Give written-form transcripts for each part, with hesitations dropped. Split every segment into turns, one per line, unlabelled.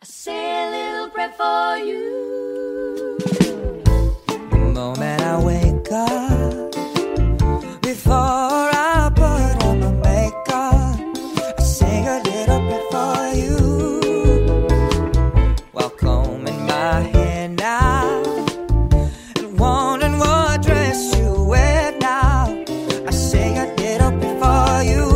say a little prayer for you.
The moment I wake up, before I put on my makeup, I sing a little prayer for you. While combing my hair now and wondering what dress you wear now, I sing a little prayer for you.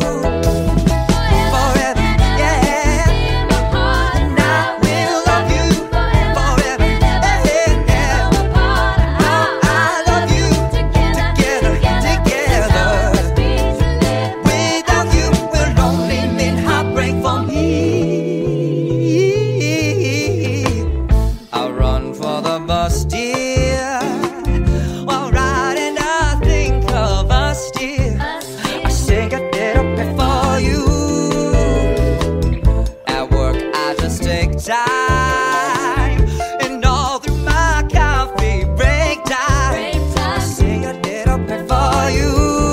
Time and all through my coffee break time, I sing a little prayer for you.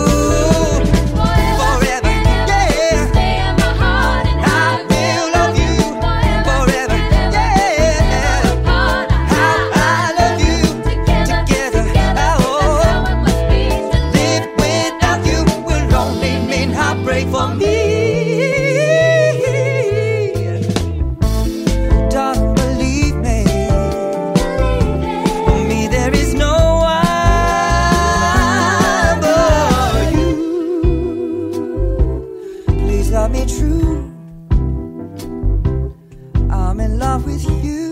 Forever, yeah.
Stay in my heart and
I will love you forever, yeah. How I love you together. Oh, live without you will only mean heartbreak for me. Don't believe me. For me there is no one but you. Please love me true. I'm in love with you.